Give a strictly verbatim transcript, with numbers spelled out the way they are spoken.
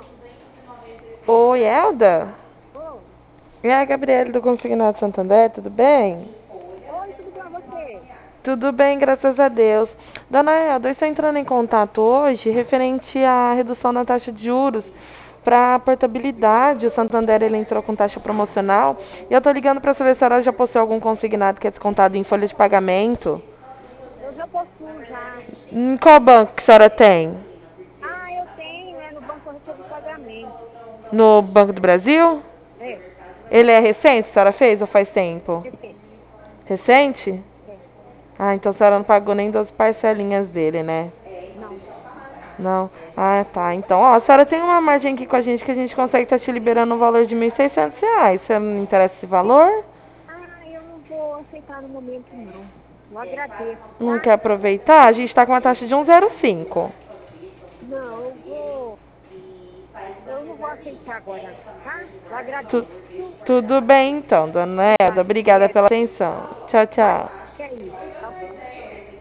Oi, Elda? Oi, É a Gabriela do Consignado Santander, tudo bem? oi, tudo bem com você? Tudo bem, graças a Deus. Dona Elda, eu estou entrando em contato hoje referente à redução da taxa de juros para a portabilidade. O Santander ele entrou com taxa promocional e eu estou ligando para saber se a senhora já possui algum consignado que é descontado em folha de pagamento. Eu já possuo já. Em qual banco que a senhora tem? Ah, eu tenho, é no Banco Corretor de Pagamento. No Banco do Brasil? É, Ele é recente, a senhora fez ou faz tempo? recente. Recente? É, Ah, então a senhora não pagou nem duas parcelinhas dele, né? não. Não. Ah, tá. Então, ó, a senhora tem uma margem aqui com a gente que a gente consegue estar te liberando um valor de mil e seiscentos reais. Você não interessa esse valor? Ah, eu não vou aceitar no momento, não. Eu agradeço, Não tá? quer aproveitar? A gente está com uma taxa de um vírgula zero cinco. Não, eu vou. Eu não vou aceitar agora, não, tá? Eu Tu- agradeço, viu? tudo bem, então, dona Elda. Tá, Obrigada é, pela atenção. Tchau, mas tchau. que é isso?